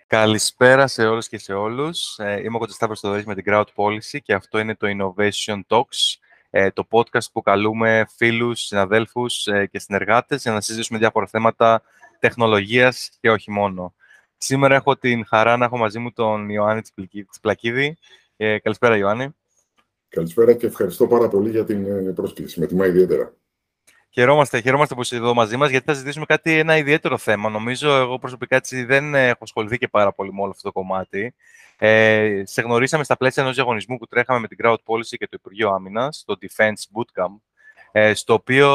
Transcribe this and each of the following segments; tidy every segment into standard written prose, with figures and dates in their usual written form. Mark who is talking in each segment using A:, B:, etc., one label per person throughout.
A: Καλησπέρα σε όλους και σε όλους. Είμαι ο Κωνσταντίνος Θοδωρής με την Crowd Policy και αυτό είναι το Innovation Talks, το podcast που καλούμε φίλους, συναδέλφους και συνεργάτες για να συζητήσουμε διάφορα θέματα τεχνολογίας και όχι μόνο. Σήμερα έχω την χαρά να έχω μαζί μου τον Ιωάννη Τσιπλακίδη. Καλησπέρα, Ιωάννη.
B: Καλησπέρα και ευχαριστώ πάρα πολύ για την πρόσκληση. Με τιμά ιδιαίτερα.
A: Χαιρόμαστε που είσαι εδώ μαζί μας, γιατί θα συζητήσουμε ένα ιδιαίτερο θέμα. Νομίζω, εγώ προσωπικά έτσι, δεν έχω ασχοληθεί και πάρα πολύ με όλο αυτό το κομμάτι. Σε γνωρίσαμε στα πλαίσια ενός διαγωνισμού που τρέχαμε με την Crowd Policy και το Υπουργείο Άμυνας, το Defense Bootcamp, στο οποίο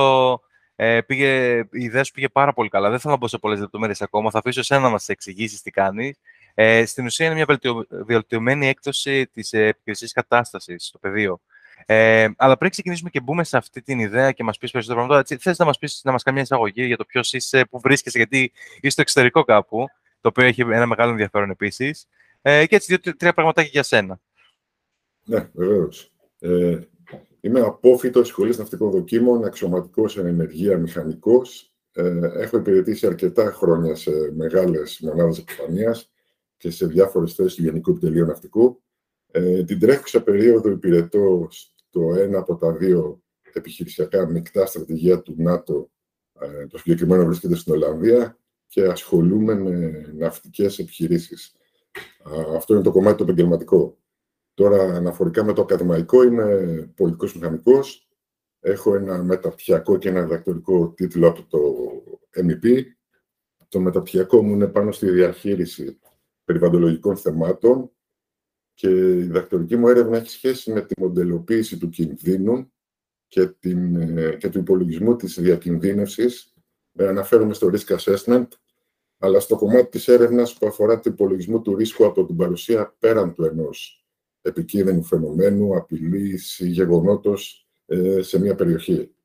A: η ιδέα σου πήγε πάρα πολύ καλά. Δεν θέλω να μπω σε πολλές λεπτομέρειες ακόμα. Θα αφήσω εσένα να μας εξηγήσεις τι κάνεις. Στην ουσία είναι μια βελτιωμένη έκδοση της επικοινωνικής κατάστασης στο πεδίο. Αλλά πριν ξεκινήσουμε και μπούμε σε αυτή την ιδέα και μας πεις περισσότερα πράγματα, θες να μας πεις, να μας κάνει μια εισαγωγή για το ποιος είσαι, πού βρίσκεσαι, γιατί είσαι στο εξωτερικό κάπου, το οποίο έχει ένα μεγάλο ενδιαφέρον επίσης. Και έτσι τρία πραγματάκια για σένα.
B: Ναι, βεβαίως. Είμαι απόφοιτος Σχολής Ναυτικών Δοκίμων, αξιωματικός εν ενεργεία μηχανικός. Έχω υπηρετήσει αρκετά χρόνια σε μεγάλες μονάδες επιφανείας και σε διάφορες θέσεις του Γενικού Επιτελείου Ναυτικού. Την τρέχουσα περίοδο υπηρετώ στο ένα από τα δύο επιχειρησιακά μεικτά στρατηγία του ΝΑΤΟ. Το συγκεκριμένο βρίσκεται στην Ολλανδία και ασχολούμαι με ναυτικές επιχειρήσεις. Αυτό είναι το κομμάτι το επαγγελματικό. Τώρα, αναφορικά με το ακαδημαϊκό, είμαι πολιτικός μηχανικός. Έχω ένα μεταπτυχιακό και ένα διδακτορικό τίτλο από το MEP. Το μεταπτυχιακό μου είναι πάνω στη διαχείριση περιβαλλοντολογικών θεμάτων και η διδακτορική μου έρευνα έχει σχέση με τη μοντελοποίηση του κινδύνου και του υπολογισμού της διακινδύνευσης. Αναφέρομαι στο risk assessment, αλλά στο κομμάτι της έρευνας που αφορά τον υπολογισμό του ρίσκου από την παρουσία πέραν του ενός επικίνδυνου φαινομένου, απειλής ή γεγονότος σε μια περιοχή.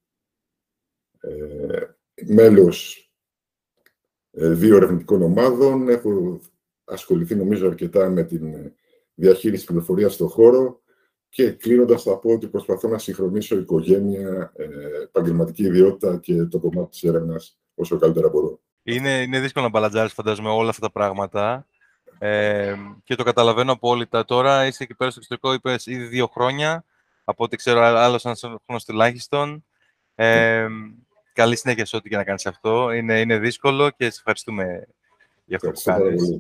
B: Μέλος δύο ερευνητικών ομάδων, έχω ασχοληθεί νομίζω αρκετά με την διαχείριση πληροφορίας στον χώρο και κλείνοντας θα πω ότι προσπαθώ να συγχρονίσω οικογένεια, επαγγελματική ιδιότητα και το κομμάτι της έρευνας όσο καλύτερα μπορώ.
A: Είναι δύσκολο να μπαλαντζάρεις, φαντάζομαι, όλα αυτά τα πράγματα. Και το καταλαβαίνω απόλυτα. Τώρα είσαι εκεί πέρα στο εξωτερικό, είπες ήδη 2 χρόνια. Από ό,τι ξέρω, άλλος ένας χρόνος τουλάχιστον. Καλή συνέχεια σε ό,τι και να κάνεις αυτό. Είναι δύσκολο και σε ευχαριστούμε για αυτό που κάνεις.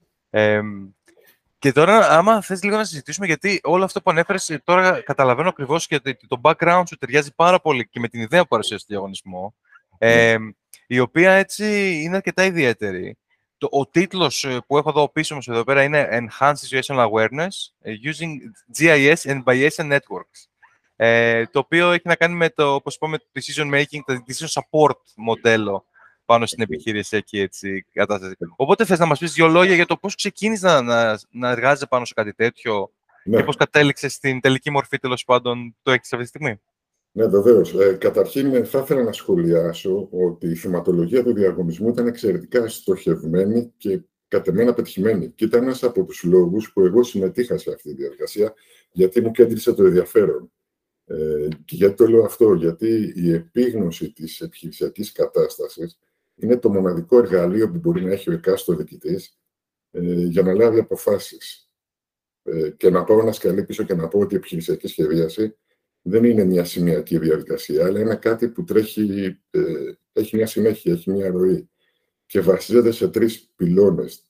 A: Και τώρα, άμα θες λίγο να συζητήσουμε, γιατί όλο αυτό που ανέφερες, τώρα καταλαβαίνω ακριβώς και το background σου ταιριάζει πάρα πολύ και με την ιδέα που παρουσίασε στο διαγωνισμό, η οποία έτσι είναι αρκετά ιδιαίτερη. Ο τίτλος που έχω εδώ πίσω μας εδώ πέρα είναι Enhanced Situational Awareness Using GIS and Bayesian Networks. Το οποίο έχει να κάνει με το, όπως πούμε, decision making, το decision support μοντέλο πάνω στην επιχειρησιακή έτσι, κατάσταση. Οπότε θες να μας πεις 2 λόγια για το πώς ξεκίνησες να εργάζεσαι πάνω σε κάτι τέτοιο και πώς κατέληξες στην τελική μορφή, τέλος πάντων, το έχεις αυτή τη στιγμή.
B: Ναι, βεβαίως. Καταρχήν, θα ήθελα να σχολιάσω ότι η θεματολογία του διαγωνισμού ήταν εξαιρετικά στοχευμένη και κατ' εμένα πετυχημένη. Και ήταν ένας από τους λόγους που εγώ συμμετείχα σε αυτή τη διαδικασία, γιατί μου κέντρισε το ενδιαφέρον. Και γιατί το λέω αυτό, γιατί η επίγνωση της επιχειρησιακής κατάστασης είναι το μοναδικό εργαλείο που μπορεί να έχει ο εκάστοτε διοικητής για να λάβει αποφάσεις. Και να πάω ένα σκαλί πίσω και να πω ότι η επιχειρησιακή σχεδίαση δεν είναι μια σημειακή διαδικασία, αλλά είναι κάτι που τρέχει, έχει μια συνέχεια, έχει μια ροή και βασίζεται σε 3 πυλώνες,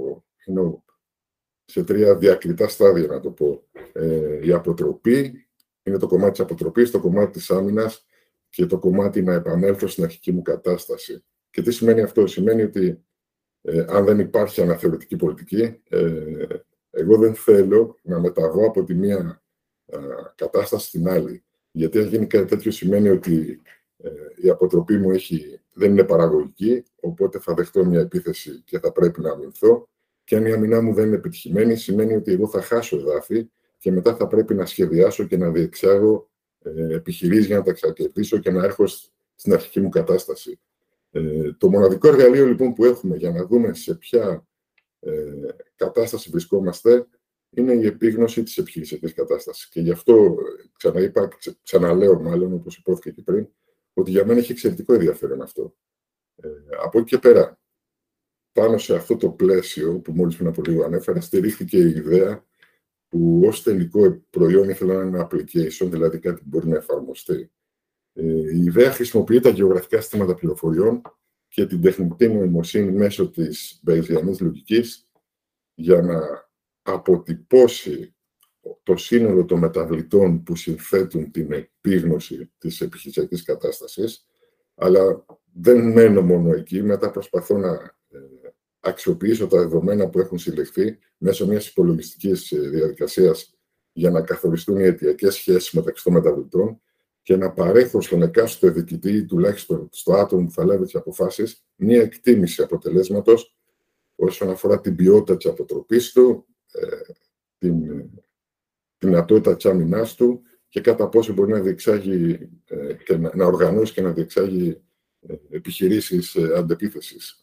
B: σε 3 διακριτά στάδια, να το πω. Η αποτροπή είναι το κομμάτι της αποτροπής, το κομμάτι της άμυνας και το κομμάτι να επανέλθω στην αρχική μου κατάσταση. Και τι σημαίνει αυτό? Σημαίνει ότι αν δεν υπάρχει αναθεωρητική πολιτική, εγώ δεν θέλω να μεταβώ από τη μία κατάσταση στην άλλη. Γιατί αν γίνει κάτι τέτοιο σημαίνει ότι η αποτροπή μου δεν είναι παραγωγική, οπότε θα δεχτώ μια επίθεση και θα πρέπει να αμυνθώ. Και αν η αμυνά μου δεν είναι επιτυχημένη, σημαίνει ότι εγώ θα χάσω εδάφη και μετά θα πρέπει να σχεδιάσω και να διεξάγω επιχειρήσεις για να τα εξακερδίσω και να έρχω στην αρχική μου κατάσταση. Το μοναδικό εργαλείο λοιπόν που έχουμε για να δούμε σε ποια κατάσταση βρισκόμαστε είναι η επίγνωση της επιχειρησιακής κατάστασης. Και γι' αυτό ξαναλέω μάλλον, όπως υπόθηκε και πριν, ότι για μένα έχει εξαιρετικό ενδιαφέρον αυτό. Από εκεί και πέρα, πάνω σε αυτό το πλαίσιο που μόλις πριν από λίγο ανέφερα, στηρίχθηκε η ιδέα που ως τελικό προϊόν ήθελα να είναι ένα application, δηλαδή κάτι που μπορεί να εφαρμοστεί. Η ιδέα χρησιμοποιεί τα γεωγραφικά συστήματα πληροφοριών και την τεχνητή νοημοσύνη μέσω της Bayesianής λογικής για να αποτυπώσει το σύνολο των μεταβλητών που συνθέτουν την επίγνωση της επιχειρησιακής κατάστασης, αλλά δεν μένω μόνο εκεί. Μετά προσπαθώ να αξιοποιήσω τα δεδομένα που έχουν συλλεχθεί μέσω μιας υπολογιστικής διαδικασίας για να καθοριστούν οι αιτιακές σχέσεις μεταξύ των μεταβλητών και να παρέχω στον εκάστοτε διοικητή, τουλάχιστον στο άτομο που θα λάβει τις αποφάσεις, μια εκτίμηση αποτελέσματος όσον αφορά την ποιότητα της αποτροπής του, την δυνατότητα της άμυνάς του και κατά πόσο μπορεί να διεξάγει και να οργανώσει και να διεξάγει επιχειρήσεις αντεπίθεσης.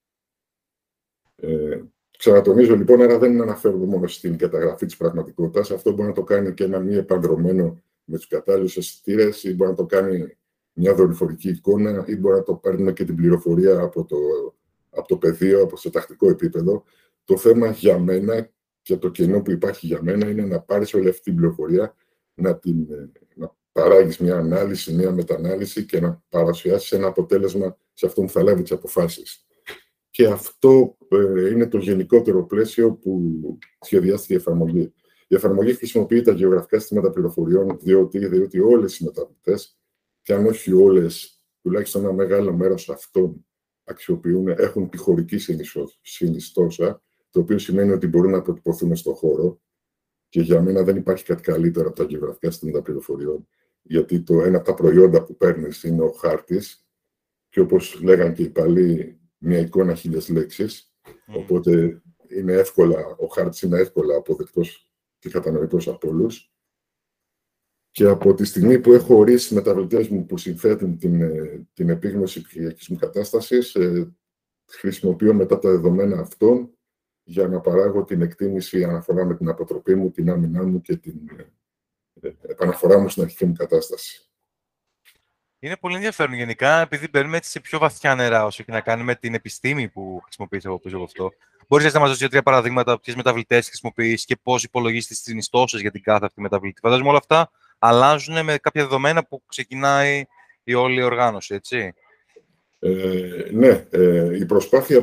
B: Ξανατονίζω λοιπόν, άρα δεν αναφέρομαι μόνο στην καταγραφή της πραγματικότητας. Αυτό μπορεί να το κάνει και ένα μη επανδρωμένο με τους κατάλληλους αισθητήρες, ή μπορεί να το κάνει μια δορυφορική εικόνα, ή μπορεί να το παίρνουμε και την πληροφορία από το πεδίο, από το τακτικό επίπεδο. Το θέμα για μένα και το κενό που υπάρχει για μένα είναι να πάρεις όλη αυτή την πληροφορία, να παράγεις μια ανάλυση, μια μετανάλυση και να παρουσιάσεις ένα αποτέλεσμα σε αυτό που θα λάβει τις αποφάσεις. Και αυτό είναι το γενικότερο πλαίσιο που σχεδιάστηκε η εφαρμογή. Η εφαρμογή χρησιμοποιεί τα γεωγραφικά συστήματα πληροφοριών, διότι όλες οι μεταβλητές, και αν όχι όλες, τουλάχιστον ένα μεγάλο μέρος αυτών έχουν τη χωρική συνιστόσα, το οποίο σημαίνει ότι μπορούν να αποτυπωθούν στον χώρο. Και για μένα δεν υπάρχει κάτι καλύτερο από τα γεωγραφικά συστήματα πληροφοριών, γιατί ένα από τα προϊόντα που παίρνεις είναι ο χάρτης, και όπως λέγαν και οι παλιοί, μια εικόνα 1000 λέξεις. Οπότε ο χάρτης είναι εύκολα αποδεκτός και κατανοητός από όλους. Και από τη στιγμή που έχω ορίσει μεταβλητές μου που συνθέτουν την επίγνωση ψυχιακής μου κατάστασης, χρησιμοποιώ μετά τα δεδομένα αυτών για να παράγω την εκτίμηση αναφορά με την αποτροπή μου, την άμυνά μου και την επαναφορά μου στην αρχική μου κατάσταση.
A: Είναι πολύ ενδιαφέρον γενικά, επειδή μπαίνουμε έτσι σε πιο βαθιά νερά όσο έχει να κάνει με την επιστήμη που χρησιμοποιείς από πίσω από αυτό. Μπορείς να μας δώσεις 2-3 παραδείγματα ποιες μεταβλητές χρησιμοποιείς και πώς υπολογίζεις τις συνιστώσεις για την κάθε αυτή μεταβλητή. Φαντάζομαι όλα αυτά αλλάζουν με κάποια δεδομένα που ξεκινάει η όλη οργάνωση, έτσι.
B: Ναι, η προσπάθεια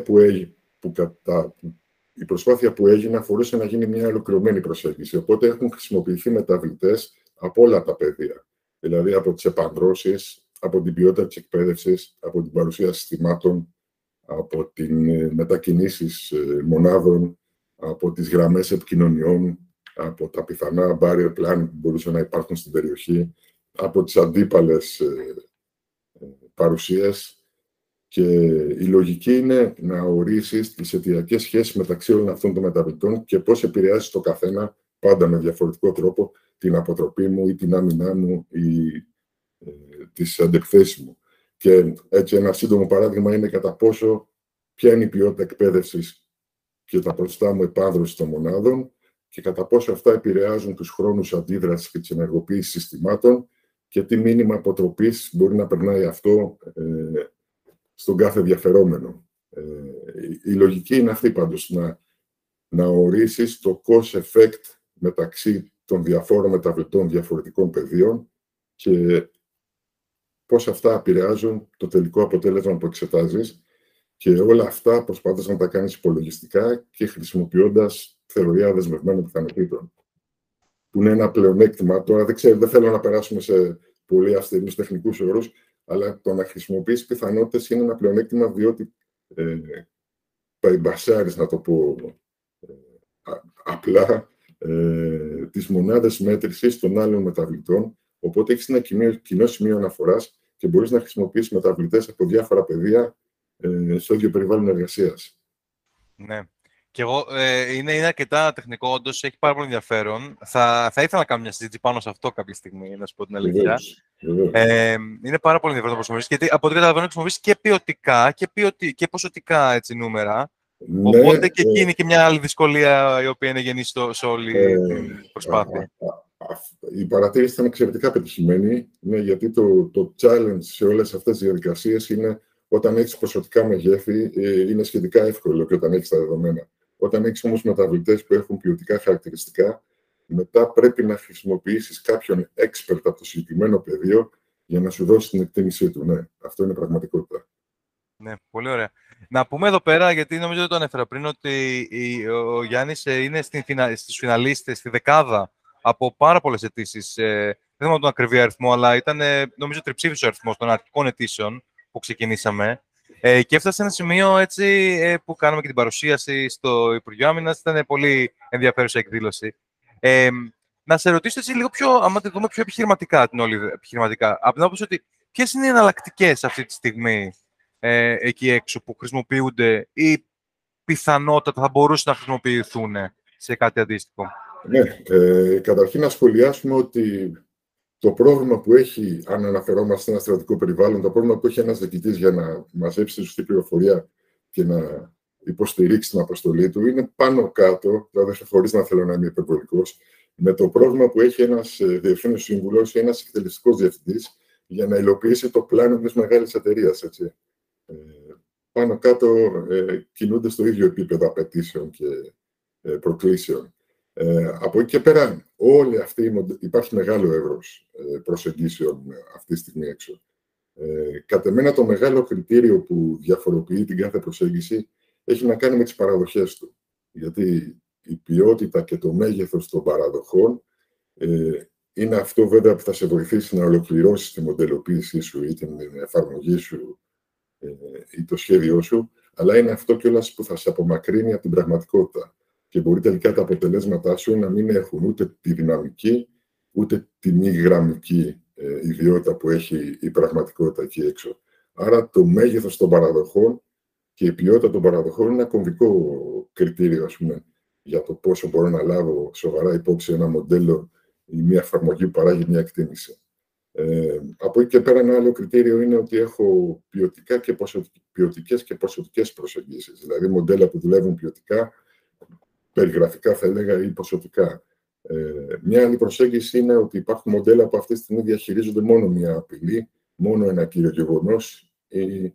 B: που έγινε αφορούσε να γίνει μια ολοκληρωμένη προσέγγιση. Οπότε έχουν χρησιμοποιηθεί μεταβλητές από όλα τα πεδία. Δηλαδή από τις επανδρώσεις, από την ποιότητα της εκπαίδευσης, από την παρουσία συστημάτων, από τις μετακινήσεις μονάδων, από τις γραμμές επικοινωνιών, από τα πιθανά barrier plan που μπορούσαν να υπάρχουν στην περιοχή, από τις αντίπαλες παρουσίες. Και η λογική είναι να ορίσεις τις αιτιακές σχέσεις μεταξύ όλων αυτών των μεταβλητών και πώς επηρεάζει το καθένα, πάντα με διαφορετικό τρόπο, την αποτροπή μου ή την άμυνά μου ή τις αντεκθέσεις μου. Και έτσι ένα σύντομο παράδειγμα είναι ποια είναι η ποιότητα εκπαίδευσης και τα ποσοστά μου επάνδρωσης των μονάδων και κατά πόσο αυτά επηρεάζουν τους χρόνους αντίδρασης και της ενεργοποίησης συστημάτων και τι μήνυμα αποτροπής μπορεί να περνάει αυτό στον κάθε ενδιαφερόμενο. Η λογική είναι αυτή πάντως, να ορίσεις το cause effect μεταξύ των διαφόρων μεταβλητών διαφορετικών πεδίων και πώς αυτά επηρεάζουν το τελικό αποτέλεσμα που εξετάζεις και όλα αυτά προσπάθεις να τα κάνεις υπολογιστικά και χρησιμοποιώντας θεωρία δεσμευμένων πιθανότητων. Που είναι ένα πλεονέκτημα. Τώρα δεν θέλω να περάσουμε σε πολύ αυστηρούς τεχνικούς όρους, αλλά το να χρησιμοποιείς πιθανότητες είναι ένα πλεονέκτημα διότι μπασάρεις, να το πω απλά, τις μονάδες μέτρησης των άλλων μεταβλητών, οπότε έχεις ένα κοινό σημείο αναφοράς και μπορείς να χρησιμοποιήσεις μεταβλητές από διάφορα πεδία στο ίδιο περιβάλλον εργασίας.
A: Ναι. Και εγώ είναι αρκετά τεχνικό, όντως έχει πάρα πολύ ενδιαφέρον. Θα ήθελα να κάνω μια συζήτηση πάνω σε αυτό κάποια στιγμή, να σου πω την αλήθεια. Είναι πάρα πολύ ενδιαφέρον να προσφέρεις, γιατί από ό,τι καταλαβαίνω χρησιμοποιείς και ποιοτικά και ποσοτικά έτσι, νούμερα. Ναι, οπότε και εκεί είναι και μια άλλη δυσκολία η οποία είναι γεννή σε όλη την προσπάθεια.
B: Η παρατήρηση ήταν εξαιρετικά πετυχημένη, γιατί το challenge σε όλες αυτές τις διαδικασίες είναι Όταν έχεις ποσοτικά μεγέθη, είναι σχετικά εύκολο και όταν έχεις τα δεδομένα. Όταν έχεις όμως μεταβλητές που έχουν ποιοτικά χαρακτηριστικά, μετά πρέπει να χρησιμοποιήσεις κάποιον expert από το συγκεκριμένο πεδίο για να σου δώσει την εκτίμησή του. Ναι, αυτό είναι πραγματικότητα.
A: Ναι, πολύ ωραία. Να πούμε εδώ πέρα, γιατί νομίζω ότι το ανέφερα πριν, ότι ο Γιάννης είναι στους φιναλίστες, στη δεκάδα από πάρα πολλές αιτήσεις. Δεν θυμάμαι τον ακριβή αριθμό, αλλά ήταν νομίζω τριψήφιος ο αριθμός των αρχικών αιτήσεων που ξεκινήσαμε. Και έφτασε σε ένα σημείο έτσι, που κάναμε και την παρουσίαση στο Υπουργείο Άμυνας. Ήταν πολύ ενδιαφέρουσα εκδήλωση. Να σε ρωτήσω έτσι λίγο πιο, άμα τη δούμε πιο επιχειρηματικά την όλη επιχειρηματικά. Από την άποψη ότι ποιες είναι οι εναλλακτικές αυτή τη στιγμή εκεί έξω που χρησιμοποιούνται ή πιθανότατα θα μπορούσαν να χρησιμοποιηθούν σε κάτι αντίστοιχο.
B: Ναι, καταρχήν να σχολιάσουμε ότι το πρόβλημα που έχει, αν αναφερόμαστε σε ένα στρατιωτικό περιβάλλον, το πρόβλημα που έχει ένας διοικητής για να μαζέψει τη σωστή πληροφορία και να υποστηρίξει την αποστολή του, είναι πάνω κάτω, δηλαδή χωρίς να θέλω να είμαι υπερβολικός, με το πρόβλημα που έχει ένας διευθύνων σύμβουλος ή ένας εκτελεστικός διευθυντής για να υλοποιήσει το πλάνο μιας μεγάλης εταιρείας. Πάνω κάτω κινούνται στο ίδιο επίπεδο απαιτήσεων και προκλήσεων. Από εκεί και πέρα, υπάρχει μεγάλο εύρος προσεγγίσεων αυτή τη στιγμή έξω. Κατ' εμένα το μεγάλο κριτήριο που διαφοροποιεί την κάθε προσέγγιση έχει να κάνει με τις παραδοχές του. Γιατί η ποιότητα και το μέγεθος των παραδοχών είναι αυτό βέβαια που θα σε βοηθήσει να ολοκληρώσεις τη μοντελοποίησή σου ή την εφαρμογή σου ή το σχέδιό σου, αλλά είναι αυτό κιόλας που θα σε απομακρύνει από την πραγματικότητα. Και μπορεί τελικά τα αποτελέσματά σου να μην έχουν ούτε τη δυναμική, ούτε τη μη γραμμική ιδιότητα που έχει η πραγματικότητα εκεί έξω. Άρα το μέγεθος των παραδοχών και η ποιότητα των παραδοχών είναι ένα κομβικό κριτήριο, ας πούμε, για το πόσο μπορώ να λάβω σοβαρά υπόψη ένα μοντέλο ή μια εφαρμογή που παράγει μια εκτίμηση. Από εκεί και πέρα ένα άλλο κριτήριο είναι ότι έχω ποιοτικές και ποσοτικές προσεγγίσεις. Δηλαδή μοντέλα που δουλεύουν ποιοτικά, περιγραφικά θα έλεγα ή ποσοτικά. Μια άλλη προσέγγιση είναι ότι υπάρχουν μοντέλα που αυτή τη στιγμή διαχειρίζονται μόνο μια απειλή, μόνο ένα κύριο γεγονός ή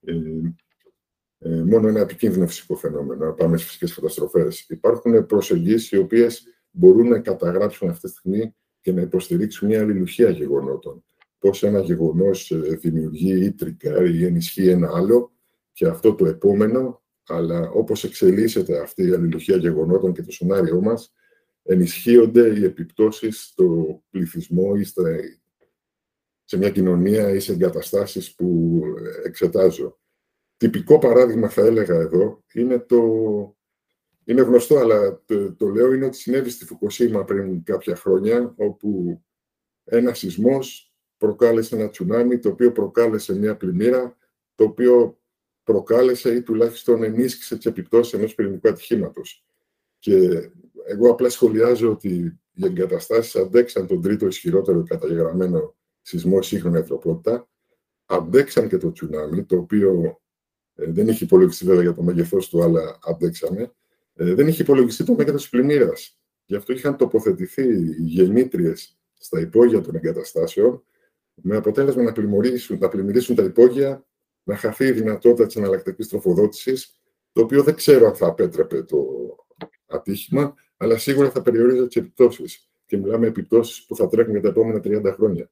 B: μόνο ένα επικίνδυνο φυσικό φαινόμενο, να πάμε στις φυσικές καταστροφές. Υπάρχουν προσεγγίσεις οι οποίες μπορούν να καταγράψουν αυτή τη στιγμή και να υποστηρίξουν μια αλληλουχία γεγονότων. Πώς ένα γεγονός δημιουργεί ή τρικάρει ή ενισχύει ένα άλλο και αυτό το επόμενο, αλλά όπως εξελίσσεται αυτή η αλληλουχία γεγονότων και το σενάριό μας, ενισχύονται οι επιπτώσεις στο πληθυσμό ή σε μια κοινωνία ή σε εγκαταστάσεις που εξετάζω. Τυπικό παράδειγμα θα έλεγα εδώ είναι γνωστό, αλλά το λέω, είναι ότι συνέβη στη Φουκουσίμα πριν κάποια χρόνια, όπου ένα σεισμός προκάλεσε ένα τσουνάμι, το οποίο προκάλεσε μια πλημμύρα, το οποίο προκάλεσε ή τουλάχιστον ενίσχυσε τις επιπτώσεις ενός πυρηνικού ατυχήματος. Και εγώ απλά σχολιάζω ότι οι εγκαταστάσεις αντέξαν τον τρίτο ισχυρότερο καταγεγραμμένο σεισμό σύγχρονη ανθρωπότητα, αντέξαν και το τσουνάμι, το οποίο δεν είχε υπολογιστεί βέβαια για το μέγεθός του, αλλά αντέξαμε. Δεν είχε υπολογιστεί το μέγεθος της πλημμύρας. Γι' αυτό είχαν τοποθετηθεί οι γεννήτριες στα υπόγεια των εγκαταστάσεων, με αποτέλεσμα να πλημμυρίσουν τα υπόγεια, να χαθεί η δυνατότητα της εναλλακτικής τροφοδότησης, το οποίο δεν ξέρω αν θα απέτρεπε το ατύχημα, αλλά σίγουρα θα περιορίζει τις επιπτώσεις. Και μιλάμε επιπτώσεις που θα τρέχουν για τα επόμενα 30 χρόνια.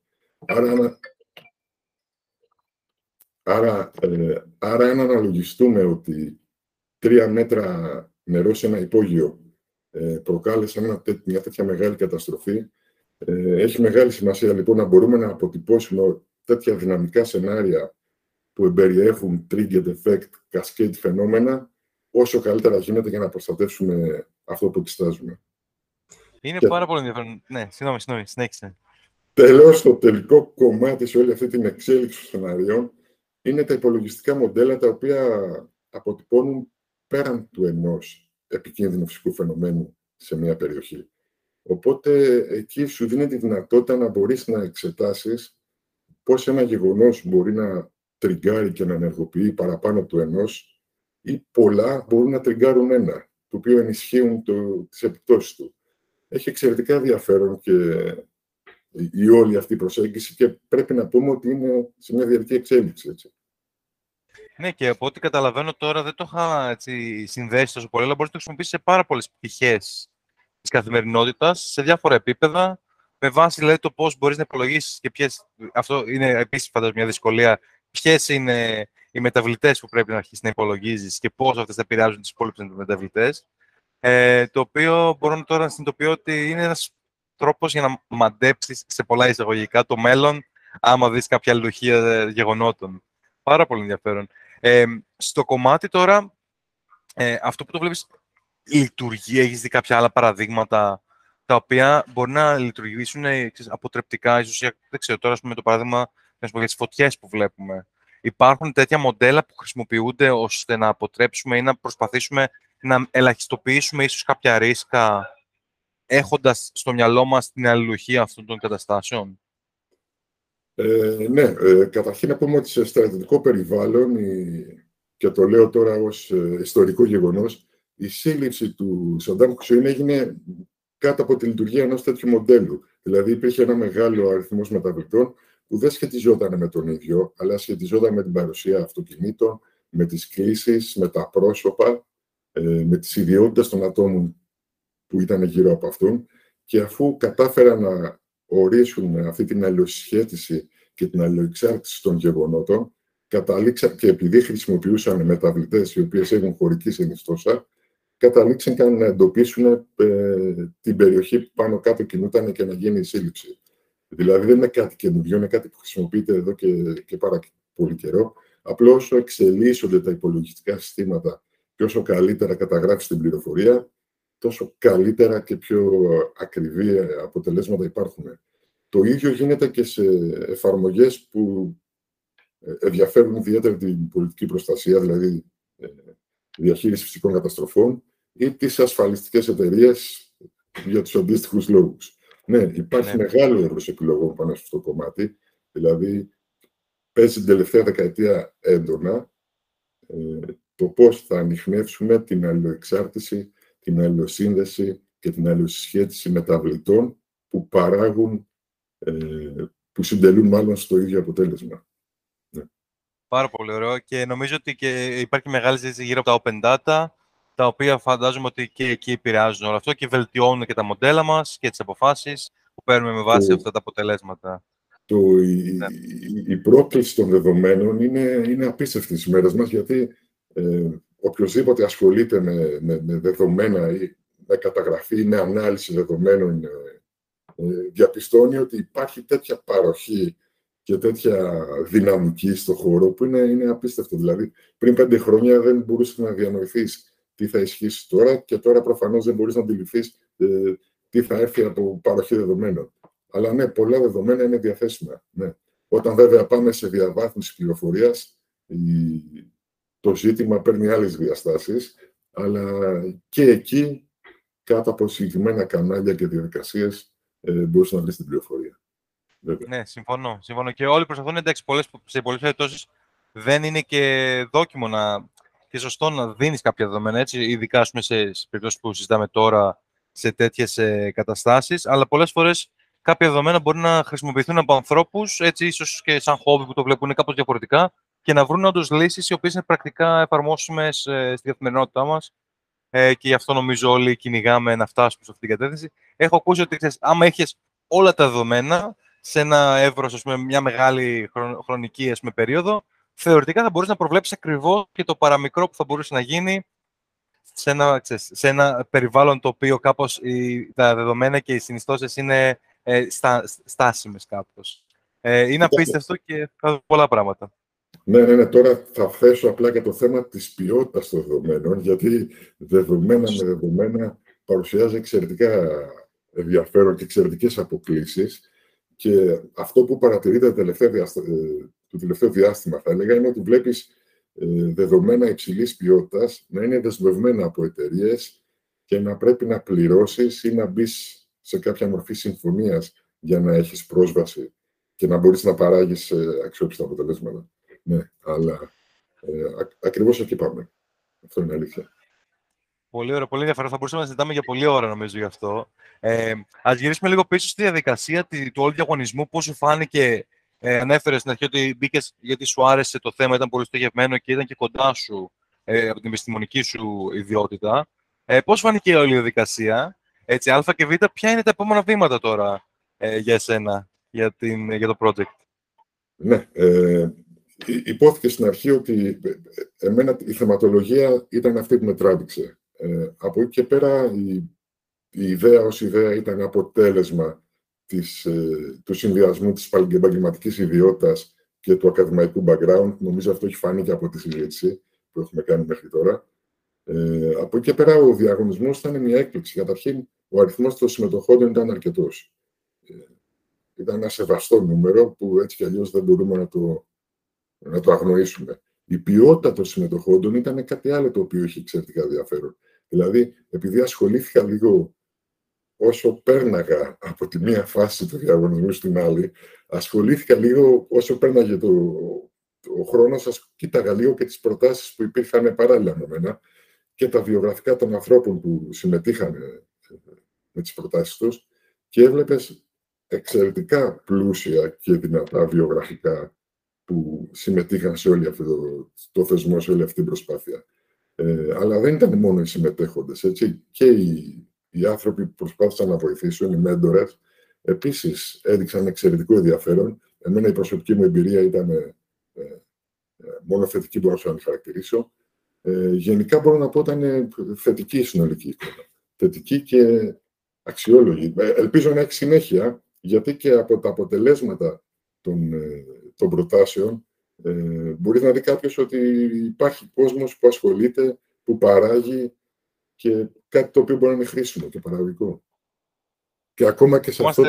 B: Άρα, αν αναλογιστούμε ότι 3 μέτρα νερό σε ένα υπόγειο προκάλεσε μια τέτοια μεγάλη καταστροφή, έχει μεγάλη σημασία λοιπόν να μπορούμε να αποτυπώσουμε τέτοια δυναμικά σενάρια που εμπεριέχουν trigger effect, cascade φαινόμενα, όσο καλύτερα γίνεται για να προστατεύσουμε αυτό που εξετάζουμε.
A: Είναι πάρα πολύ ενδιαφέρον. Ναι, συγγνώμη, συνέχισε.
B: Τέλος, το τελικό κομμάτι σε όλη αυτή την εξέλιξη των σενάριων είναι τα υπολογιστικά μοντέλα τα οποία αποτυπώνουν πέραν του ενός επικίνδυνου φυσικού φαινομένου σε μια περιοχή. Οπότε εκεί σου δίνει τη δυνατότητα να μπορείς να εξετάσεις πώς ένα γεγονός μπορεί να τριγκάρει και να ενεργοποιεί παραπάνω του ενός ή πολλά μπορούν να τριγκάρουν ένα, το οποίο ενισχύουν τις επιπτώσεις του. Έχει εξαιρετικά ενδιαφέρον και η όλη αυτή η προσέγγιση και πρέπει να πούμε ότι είναι σε μια διαρκή εξέλιξη. Έτσι.
A: Ναι, και από ό,τι καταλαβαίνω τώρα δεν το είχα έτσι, συνδέσει τόσο πολύ, αλλά μπορεί να το χρησιμοποιήσει σε πάρα πολλέ πτυχέ τη καθημερινότητα, σε διάφορα επίπεδα, με βάση δηλαδή, το πώ μπορεί να υπολογίσει και ποιε. Αυτό είναι επίση φαντάζομαι μια δυσκολία. Ποιε είναι οι μεταβλητέ που πρέπει να αρχίσει να υπολογίζει και πώ αυτέ θα επηρεάζουν τι υπόλοιπε μεταβλητέ. Το οποίο μπορώ τώρα να συνειδητοποιώ ότι είναι ένα τρόπο για να μαντέψει σε πολλά εισαγωγικά το μέλλον, άμα δει κάποια αλληλουχία γεγονότων. Πάρα πολύ ενδιαφέρον. Στο κομμάτι τώρα, αυτό που το βλέπεις λειτουργεί, έχεις δει κάποια άλλα παραδείγματα τα οποία μπορεί να λειτουργήσουν αποτρεπτικά, ίσως, δεν ξέρω, τώρα, ας πούμε, το παράδειγμα για τις φωτιές που βλέπουμε. Υπάρχουν τέτοια μοντέλα που χρησιμοποιούνται ώστε να αποτρέψουμε ή να προσπαθήσουμε να ελαχιστοποιήσουμε ίσως κάποια ρίσκα, έχοντας στο μυαλό μας την αλληλουχία αυτών των καταστάσεων.
B: Ναι, καταρχήν να πούμε ότι σε στρατιωτικό περιβάλλον, και το λέω τώρα ως ιστορικό γεγονός, η σύλληψη του Σαντάμ Χουσέιν έγινε κάτω από τη λειτουργία ενός τέτοιου μοντέλου. Δηλαδή υπήρχε ένα μεγάλο αριθμό μεταβλητών που δεν σχετιζόταν με τον ίδιο, αλλά σχετιζόταν με την παρουσία αυτοκινήτων, με τις κλήσεις, με τα πρόσωπα, με τις ιδιότητες των ατόμων που ήταν γύρω από αυτόν. Και αφού κατάφεραν να ορίσουν αυτή την αλληλοσχέτιση και την αλληλοεξάρτηση των γεγονότων, καταλήξαν, και επειδή χρησιμοποιούσαν μεταβλητές οι οποίες έχουν χωρική συνιστόσα, καταλήξαν να εντοπίσουν την περιοχή που πάνω κάτω κινούταν και να γίνει η σύλληψη. Δηλαδή δεν είναι κάτι καινούριο, είναι κάτι που χρησιμοποιείται εδώ και πάρα πολύ καιρό. Απλώς όσο εξελίσσονται τα υπολογιστικά συστήματα και όσο καλύτερα καταγράφει την πληροφορία, τόσο καλύτερα και πιο ακριβή αποτελέσματα υπάρχουν. Το ίδιο γίνεται και σε εφαρμογές που ενδιαφέρουν ιδιαίτερα την πολιτική προστασία, δηλαδή διαχείριση φυσικών καταστροφών ή τις ασφαλιστικές εταιρείες για τους αντίστοιχους λόγους. Ναι, υπάρχει μεγάλο έργος επιλογών πάνω σε αυτό το κομμάτι, δηλαδή παίζει την τελευταία δεκαετία έντονα το πώς θα ανιχνεύσουμε την αλληλοεξάρτηση, την αλληλοσύνδεση και την αλληλοσυσχέτιση μεταβλητών που παράγουν, που συντελούν μάλλον στο ίδιο αποτέλεσμα. Ναι.
A: Πάρα πολύ ωραίο και νομίζω ότι και υπάρχει μεγάλη συζήτηση γύρω από τα open data, τα οποία φαντάζομαι ότι και εκεί επηρεάζουν όλο αυτό και βελτιώνουν και τα μοντέλα μας και τις αποφάσεις που παίρνουμε με βάση αυτά τα αποτελέσματα.
B: Η πρόκληση των δεδομένων είναι απίστευτη στις μέρες μας, γιατί οποιοσδήποτε ασχολείται με δεδομένα ή με καταγραφή ή με ανάλυση δεδομένων διαπιστώνει ότι υπάρχει τέτοια παροχή και τέτοια δυναμική στο χώρο που είναι απίστευτο. Δηλαδή, πριν 5 χρόνια δεν μπορούσες να διανοηθείς τι θα ισχύσει τώρα και τώρα προφανώς δεν μπορείς να αντιληφθείς τι θα έρθει από παροχή δεδομένων. Αλλά ναι, πολλά δεδομένα είναι διαθέσιμα. Ναι. Όταν βέβαια πάμε σε διαβάθμιση πληροφορίας, το ζήτημα παίρνει άλλες διαστάσεις, αλλά και εκεί, κάτω από συγκεκριμένα κανάλια και διαδικασίες, μπορείς να βρεις την πληροφορία. Βέβαια.
A: Ναι, συμφωνώ. Και όλοι προσπαθούν, εντάξει, σε πολλές περιπτώσεις δεν είναι και δόκιμο και σωστό να δίνεις κάποια δεδομένα, έτσι, ειδικά σε περιπτώσεις που συζητάμε τώρα σε τέτοιες καταστάσεις, αλλά πολλές φορές κάποια δεδομένα μπορεί να χρησιμοποιηθούν από ανθρώπους, έτσι, ίσως και σαν χόμπι που το βλέπουν κάπως διαφορετικά, και να βρουν όντως λύσεις οι οποίες είναι πρακτικά εφαρμόσιμες στη καθημερινότητά μας. Και γι' αυτό νομίζω όλοι κυνηγάμε να φτάσουμε σε αυτή την κατεύθυνση. Έχω ακούσει ότι άμα έχεις όλα τα δεδομένα σε ένα εύρος, ας πούμε, μια μεγάλη χρονική περίοδο, θεωρητικά θα μπορείς να προβλέψεις ακριβώς και το παραμικρό που θα μπορούσε να γίνει σε ένα περιβάλλον το οποίο κάπως τα δεδομένα και οι συνιστώσεις είναι στάσιμες κάπως. Είναι απίστευτο και θα δω πολλά πράγματα.
B: Ναι. Τώρα θα θέσω απλά και το θέμα της ποιότητας των δεδομένων, γιατί δεδομένα με δεδομένα παρουσιάζει εξαιρετικά ενδιαφέρον και εξαιρετικές αποκλίσεις. Και αυτό που παρατηρείται το τελευταίο διάστημα, θα έλεγα, είναι ότι βλέπεις δεδομένα υψηλής ποιότητας να είναι δεσμευμένα από εταιρείες και να πρέπει να πληρώσεις ή να μπεις σε κάποια μορφή συμφωνίας για να έχεις πρόσβαση και να μπορείς να παράγεις αξιόπιστα αποτελέσματα. Ναι, αλλά ακριβώς εκεί πάμε. Αυτό είναι αλήθεια.
A: Πολύ ωραίο, πολύ ενδιαφέρον. Θα μπορούσαμε να συζητάμε για πολλή ώρα, νομίζω, γι' αυτό. Ας γυρίσουμε λίγο πίσω στη διαδικασία του όλου διαγωνισμού. Πώς σου φάνηκε Ανέφερες στην αρχή ότι μπήκες γιατί σου άρεσε το θέμα, ήταν πολύ στοχευμένο και ήταν και κοντά σου από την επιστημονική σου ιδιότητα. Πώς φάνηκε όλη η διαδικασία, έτσι, Α και Β, ποια είναι τα επόμενα βήματα τώρα για εσένα, για το project?
B: Ναι, υπόθηκε στην αρχή ότι εμένα η θεματολογία ήταν αυτή που με τράβηξε. Από εκεί και πέρα η ιδέα ως ιδέα ήταν αποτέλεσμα του συνδυασμού της επαγγελματικής ιδιότητας και του ακαδημαϊκού background. Νομίζω αυτό έχει φανεί και από τη συζήτηση που έχουμε κάνει μέχρι τώρα. Από εκεί και πέρα ο διαγωνισμός ήταν μια έκπληξη. Καταρχήν, ο αριθμός των συμμετοχόντων ήταν αρκετός. Ήταν ένα σεβαστό νούμερο που έτσι κι αλλιώς δεν μπορούμε να το αγνοήσουμε. Η ποιότητα των συμμετοχόντων ήταν κάτι άλλο το οποίο είχε εξαιρετικά ενδιαφέρον. Δηλαδή, επειδή ασχολήθηκα λίγο όσο πέρναγα από τη μία φάση του διαγωνισμού στην άλλη, ασχολήθηκα λίγο όσο πέρναγε ο χρόνος, κοίταγα λίγο και τις προτάσεις που υπήρχαν παράλληλα με μένα και τα βιογραφικά των ανθρώπων που συμμετείχαν με τις προτάσεις τους και έβλεπες εξαιρετικά πλούσια και δυνατά βιογραφικά που συμμετείχαν σε όλο αυτό το θεσμό, σε όλη αυτή την προσπάθεια. Αλλά δεν ήταν μόνο οι συμμετέχοντες, έτσι. Και οι άνθρωποι που προσπάθησαν να βοηθήσουν, οι μέντορες, επίσης έδειξαν εξαιρετικό ενδιαφέρον. Εμένα η προσωπική μου εμπειρία ήταν μόνο θετική, μπορώ να τη χαρακτηρίσω. Γενικά μπορώ να πω ήταν θετική η συνολική εικόνα. Θετική και αξιόλογη. Ελπίζω να έχει συνέχεια, γιατί και από τα αποτελέσματα των προτάσεων μπορεί να δει κάποιος ότι υπάρχει κόσμος που ασχολείται, που παράγει και κάτι το οποίο μπορεί να είναι χρήσιμο και παραγωγικό. Και ακόμα και σε αυτό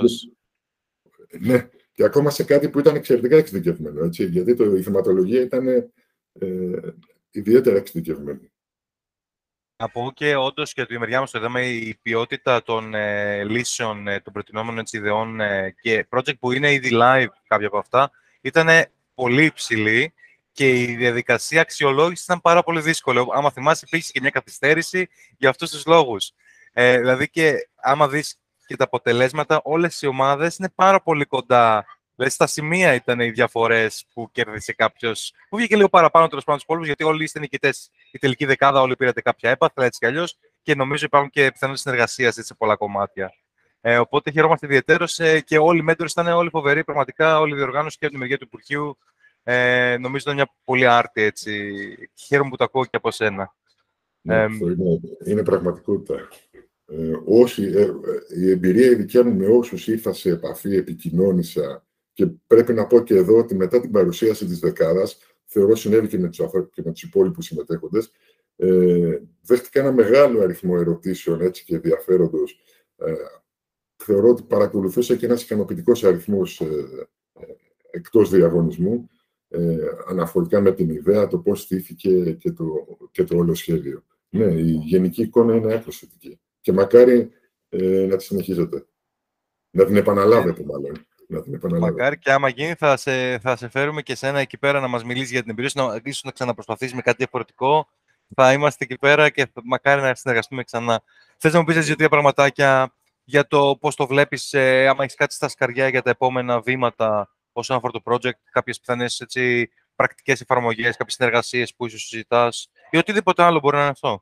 B: ναι, και ακόμα σε κάτι που ήταν εξαιρετικά εξειδικευμένο, έτσι, γιατί η θεματολογία ήταν ιδιαίτερα εξειδικευμένη.
A: Να πω και όντως και από τη μεριά μας το είδαμε η ποιότητα των λύσεων, των προτινόμενων ιδεών και project που είναι ήδη live κάποια από αυτά ήταν πολύ υψηλή και η διαδικασία αξιολόγησης ήταν πάρα πολύ δύσκολη. Άμα θυμάσαι, υπήρχε και μια καθυστέρηση για αυτούς τους λόγους. Δηλαδή και άμα δεις και τα αποτελέσματα, όλες οι ομάδες είναι πάρα πολύ κοντά. Δηλαδή, στα σημεία ήταν οι διαφορές που κέρδισε κάποιος, που βγήκε λίγο παραπάνω τέλος πάντων τους υπόλοιπους, γιατί όλοι είστε νικητές. Η τελική δεκάδα, όλοι πήρατε κάποια έπαθλα, έτσι κι αλλιώς, και νομίζω υπάρχουν και πιθανότητες συνεργασίας σε πολλά κομμάτια. Οπότε χαιρόμαστε ιδιαιτέρως και όλοι οι μέντορες ήταν όλοι φοβεροί, πραγματικά όλη η διοργάνωση και από τη μεριά του Υπουργείου. Νομίζω ήταν μια πολύ άρτη, έτσι. Χαίρομαι που το ακούω και από σένα.
B: Αυτό είναι πραγματικότητα. Η εμπειρία η δικιά μου με όσους ήρθα σε επαφή, επικοινώνησα και πρέπει να πω και εδώ ότι μετά την παρουσίαση της δεκάδας, θεωρώ συνέβη και με τους υπόλοιπους συμμετέχοντες, δέχτηκα ένα μεγάλο αριθμό ερωτήσεων έτσι, και ενδιαφέροντος. Θεωρώ ότι παρακολουθούσε και ένας ικανοποιητικός αριθμός εκτός διαγωνισμού, αναφορικά με την ιδέα, το πώς στήθηκε και το όλο σχέδιο. Ναι, η γενική εικόνα είναι άκρως θετική. Και μακάρι να τη συνεχίζετε. Να την επαναλάβετε, μάλλον.
A: Μακάρι και άμα γίνει θα σε φέρουμε και σένα εκεί πέρα να μας μιλήσεις για την εμπειρία σου, ίσως να ξαναπροσπαθήσεις με κάτι διαφορετικό. Θα είμαστε εκεί πέρα και μακάρι να συνεργαστούμε ξανά. Θες να μου πεις δύο πραγματάκια για το πώς το βλέπεις, άμα έχεις κάτι στα σκαριά για τα επόμενα βήματα όσον αφορά το project, κάποιες πιθανές πρακτικές εφαρμογές, κάποιες συνεργασίες που ίσως συζητάς ή οτιδήποτε άλλο μπορεί να είναι αυτό.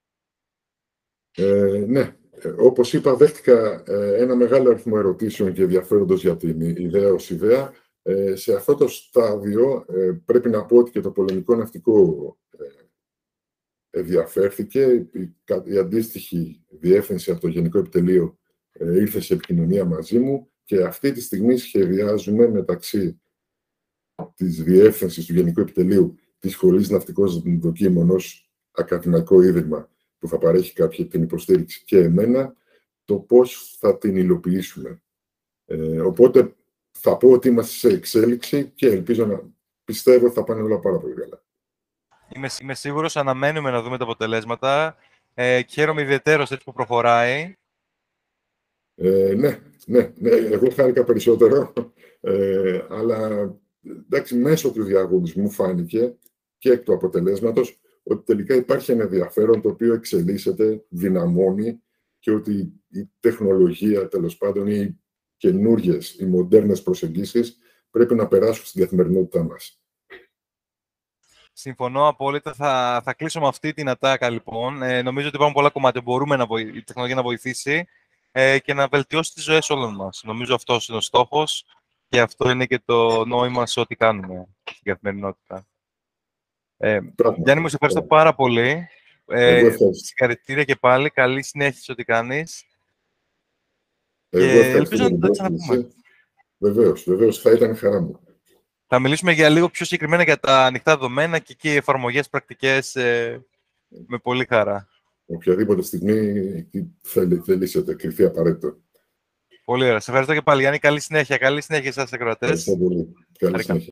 B: Ναι. Όπως είπα, δέχτηκα ένα μεγάλο αριθμό ερωτήσεων και ενδιαφέροντος για την ιδέα ως ιδέα. Σε αυτό το στάδιο πρέπει να πω ότι και το πολεμικό ναυτικό ενδιαφέρθηκε. Η αντίστοιχη διεύθυνση από το Γενικό Επιτελείο ήρθε σε επικοινωνία μαζί μου και αυτή τη στιγμή σχεδιάζουμε μεταξύ της διεύθυνσης του Γενικού Επιτελείου της Σχολής Ναυτικών Δοκίμων ως ακαδημαϊκό ίδρυμα που θα παρέχει κάποια την υποστήριξη και εμένα, το πώς θα την υλοποιήσουμε. Οπότε θα πω ότι είμαστε σε εξέλιξη και ελπίζω να πιστεύω ότι θα πάνε όλα πάρα πολύ καλά.
A: Είμαι σίγουρος, αναμένουμε να δούμε τα αποτελέσματα. Χαίρομαι ιδιαιτέρως έτσι που προχωράει.
B: Ναι, εγώ χάρηκα περισσότερο, αλλά εντάξει, μέσω του διαγωνισμού φάνηκε και εκ του αποτελέσματος ότι τελικά υπάρχει ένα ενδιαφέρον το οποίο εξελίσσεται, δυναμώνει και ότι η τεχνολογία, τέλος πάντων, οι καινούργιες, οι μοντέρνες προσεγγίσεις πρέπει να περάσουν στην καθημερινότητά μας.
A: Συμφωνώ απόλυτα. Θα κλείσω με αυτή την ατάκα, λοιπόν. Νομίζω ότι υπάρχουν πολλά κομμάτια που μπορούμε η τεχνολογία να βοηθήσει και να βελτιώσει τις ζωές όλων μας. Νομίζω αυτός είναι ο στόχος και αυτό είναι και το νόημα σε ό,τι κάνουμε στην καθημερινότητα. Γιάννη, μου σε ευχαριστώ πάρα πολύ. Συγχαρητήρια και πάλι. Καλή συνέχεια σε ό,τι κάνεις.
B: Εγώ ευχαριστώ για την πρόσκληση. Βεβαίως, θα ήταν χαρά μου.
A: Θα μιλήσουμε για λίγο πιο συγκεκριμένα για τα ανοιχτά δεδομένα και εκεί εφαρμογές πρακτικές με πολύ χαρά.
B: Οποιαδήποτε στιγμή θελήσετε, κρυφτεί απαραίτητο.
A: Πολύ ωραία. Σε ευχαριστώ και πάλι, Γιάννη. Καλή συνέχεια. Καλή συνέχεια σας, ακροατές.
B: Ευχαριστώ πολύ. Καλή συνέχεια.